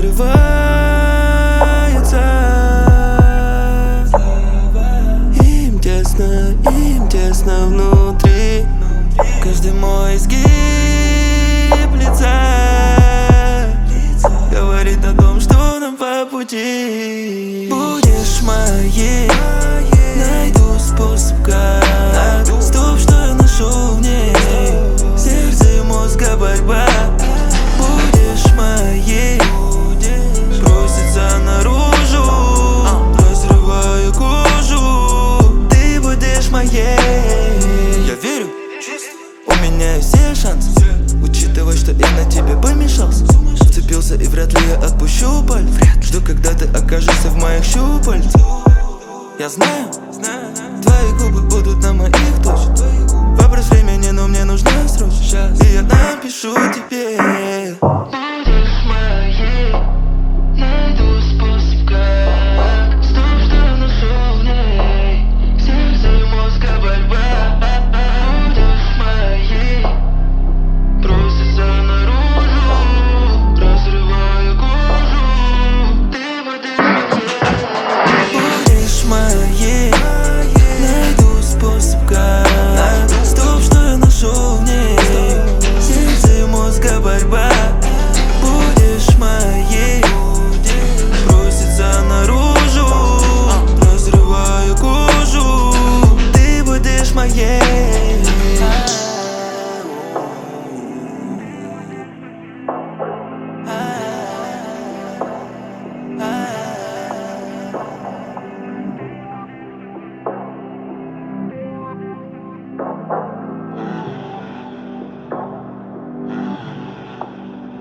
прорывается. Им тесно внутри. Каждый мой изгиб лица говорит о том, что нам по пути. Будешь моей, найду способ как. Стоп, что я нашел в ней. Сердце и мозга борьба. Будешь моей, просится наружу, разрывая кожу. Ты будешь моей. Я верю, у меня есть все шансы, учитывая, что я на тебе помешался. Вцепился и вряд ли я отпущу паль. Жду, когда ты окажешься в моих щупальцах. Я знаю, твои губы будут на моих точно. Вопрос времени, но мне нужна срочно. И я напишу тебе. Будешь моей, найду способ как. Стоп, что я нашел в ней. Сердце и мозга борьба. Будешь моей, просится наружу, разрывая кожу. Ты будешь моей. Найду способ как. Стоп, что я нашел в ней. Сердце и мозга борьба. Будешь моей, просится наружу, разрывая кожу. Ты будешь моей.